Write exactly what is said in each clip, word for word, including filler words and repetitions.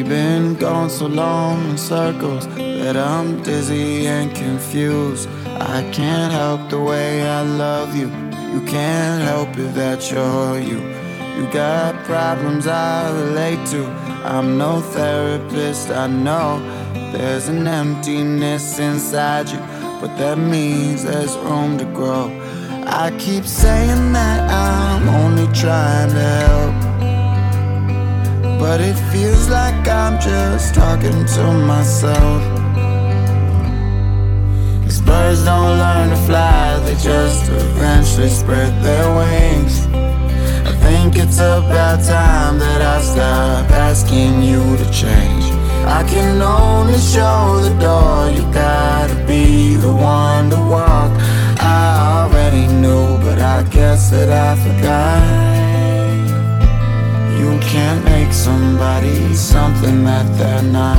We've been going so long in circles that I'm dizzy and confused. I can't help the way I love you. You can't help it that you're you. You got problems I relate to. I'm no therapist, I know there's an emptiness inside you, but that means there's room to grow. I keep saying that I'm only trying to help, but it feels like I'm just talking to myself. These birds don't learn to fly, they just eventually spread their wings. I think it's about time that I stop asking you to change. I can only show the door, you gotta be the one to walk. I already knew, but I guess that I forgot. You can't make somebody something that they're not.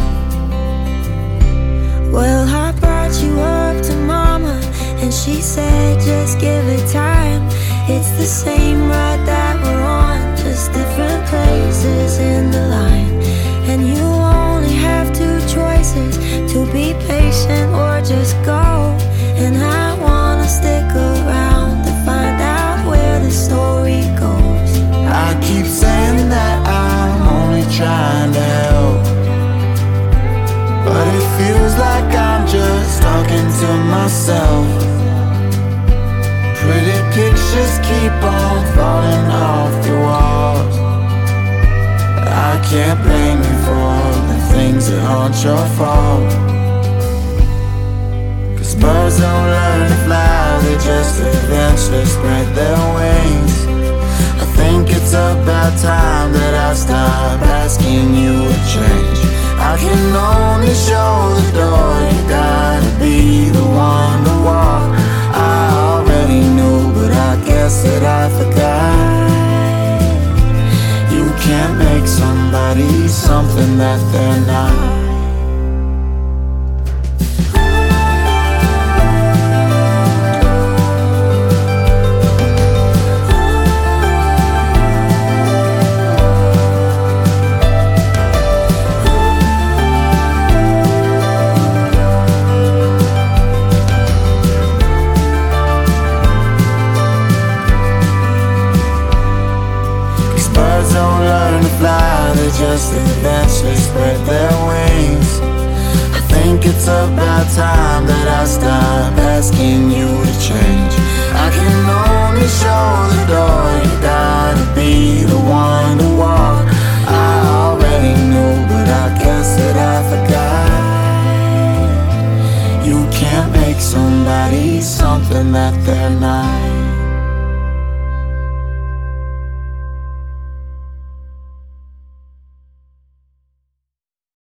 Well, I brought you up to mama, and she said just give it time. It's the same ride that we're on, just different places in the line. And you only have two choices, to be patient or just go. And I wanna stick around to find out where the story goes. I keep saying that I'm only trying to help, but it feels like I'm just talking to myself. Pretty pictures keep on falling off the walls. I can't blame you for the things that aren't your fault. Cause birds don't learn to fly, they just eventually spread their wings. I think it's about time that I stop asking you to change. I can only show the door, you gotta be the one to walk. I already knew, but I guess that I forgot. You can't make somebody something that they're not. Don't learn to fly, they just eventually spread their wings. I think it's about time that I stop asking you to change. I can only show the door, you gotta be the one to walk. I already knew, but I guess that I forgot. You can't make somebody something that they're not.